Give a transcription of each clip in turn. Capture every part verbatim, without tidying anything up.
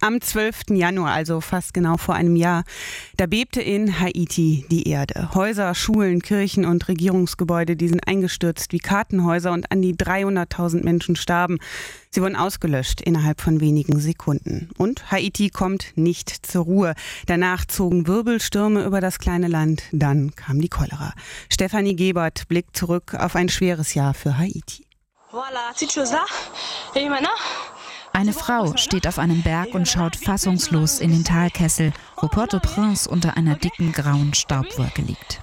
Am zwölften Januar, also fast genau vor einem Jahr, da bebte in Haiti die Erde. Häuser, Schulen, Kirchen und Regierungsgebäude, die sind eingestürzt wie Kartenhäuser und an die dreihunderttausend Menschen starben. Sie wurden ausgelöscht innerhalb von wenigen Sekunden. Und Haiti kommt nicht zur Ruhe. Danach zogen Wirbelstürme über das kleine Land, dann kam die Cholera. Stefanie Gebert blickt zurück auf ein schweres Jahr für Haiti. Eine Frau steht auf einem Berg und schaut fassungslos in den Talkessel, wo Port-au-Prince unter einer dicken grauen Staubwolke liegt.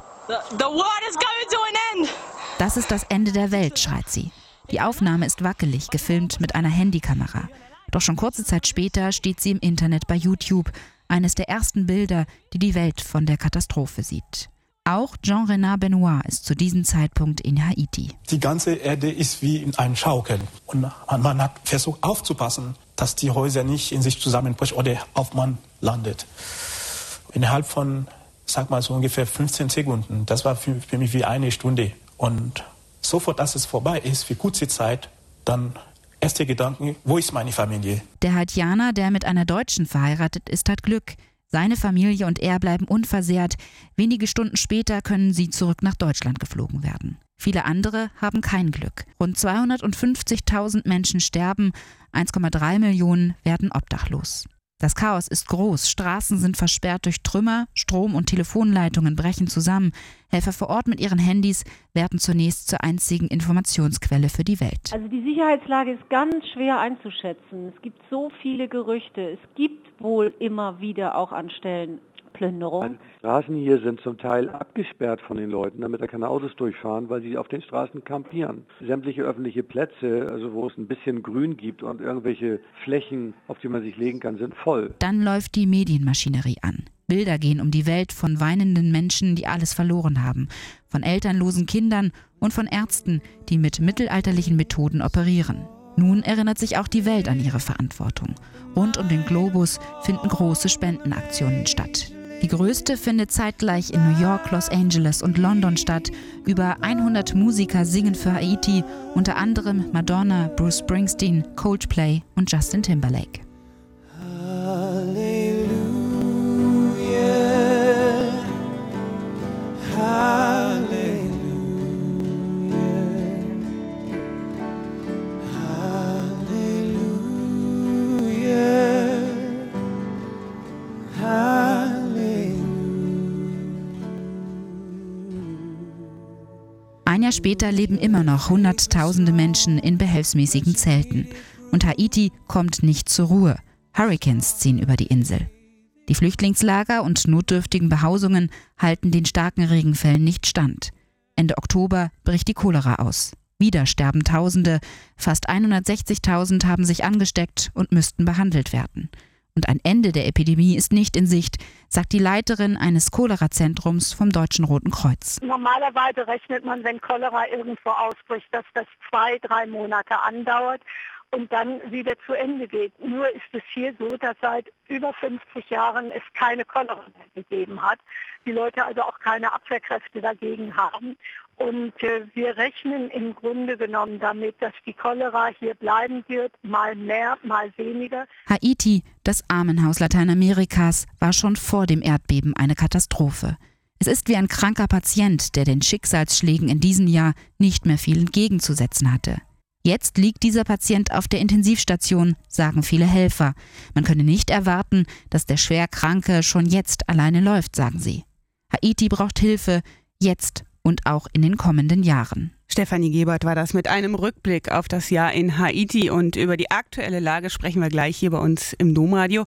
Das ist das Ende der Welt, schreit sie. Die Aufnahme ist wackelig, gefilmt mit einer Handykamera. Doch schon kurze Zeit später steht sie im Internet bei YouTube, eines der ersten Bilder, die die Welt von der Katastrophe sieht. Auch Jean-Renard Benoit ist zu diesem Zeitpunkt in Haiti. Die ganze Erde ist wie in einem Schaukeln. Und man hat versucht aufzupassen, dass die Häuser nicht in sich zusammenbrechen oder auf man landet. Innerhalb von, sag mal so ungefähr fünfzehn Sekunden, das war für, für mich wie eine Stunde. Und sofort, dass es vorbei ist, für kurze Zeit, dann erste Gedanken, wo ist meine Familie? Der Haitianer, der mit einer Deutschen verheiratet ist, hat Glück. Seine Familie und er bleiben unversehrt. Wenige Stunden später können sie zurück nach Deutschland geflogen werden. Viele andere haben kein Glück. Rund zweihundertfünfzigtausend Menschen sterben, eins Komma drei Millionen werden obdachlos. Das Chaos ist groß, Straßen sind versperrt durch Trümmer, Strom- und Telefonleitungen brechen zusammen. Helfer vor Ort mit ihren Handys werden zunächst zur einzigen Informationsquelle für die Welt. Also die Sicherheitslage ist ganz schwer einzuschätzen. Es gibt so viele Gerüchte. Es gibt wohl immer wieder auch an Stellen Plünderung. Die Straßen hier sind zum Teil abgesperrt von den Leuten, damit da keine Autos durchfahren, weil sie auf den Straßen kampieren. Sämtliche öffentliche Plätze, also wo es ein bisschen Grün gibt und irgendwelche Flächen, auf die man sich legen kann, sind voll. Dann läuft die Medienmaschinerie an. Bilder gehen um die Welt von weinenden Menschen, die alles verloren haben, von elternlosen Kindern und von Ärzten, die mit mittelalterlichen Methoden operieren. Nun erinnert sich auch die Welt an ihre Verantwortung. Rund um den Globus finden große Spendenaktionen statt. Die größte findet zeitgleich in New York, Los Angeles und London statt. Über hundert Musiker singen für Haiti, unter anderem Madonna, Bruce Springsteen, Coldplay und Justin Timberlake. Ein Jahr später leben immer noch Hunderttausende Menschen in behelfsmäßigen Zelten. Und Haiti kommt nicht zur Ruhe. Hurrikans ziehen über die Insel. Die Flüchtlingslager und notdürftigen Behausungen halten den starken Regenfällen nicht stand. Ende Oktober bricht die Cholera aus. Wieder sterben Tausende, fast hundertsechzigtausend haben sich angesteckt und müssten behandelt werden. Und ein Ende der Epidemie ist nicht in Sicht, sagt die Leiterin eines Cholera-Zentrums vom Deutschen Roten Kreuz. Normalerweise rechnet man, wenn Cholera irgendwo ausbricht, dass das zwei, drei Monate andauert und dann wieder zu Ende geht. Nur ist es hier so, dass seit über fünfzig Jahren es keine Cholera mehr gegeben hat. Die Leute also auch keine Abwehrkräfte dagegen haben. Und äh, wir rechnen im Grunde genommen damit, dass die Cholera hier bleiben wird, mal mehr, mal weniger. Haiti, das Armenhaus Lateinamerikas, war schon vor dem Erdbeben eine Katastrophe. Es ist wie ein kranker Patient, der den Schicksalsschlägen in diesem Jahr nicht mehr viel entgegenzusetzen hatte. Jetzt liegt dieser Patient auf der Intensivstation, sagen viele Helfer. Man könne nicht erwarten, dass der Schwerkranke schon jetzt alleine läuft, sagen sie. Haiti braucht Hilfe, jetzt und auch in den kommenden Jahren. Stefanie Gebert war das mit einem Rückblick auf das Jahr in Haiti, und über die aktuelle Lage sprechen wir gleich hier bei uns im Domradio.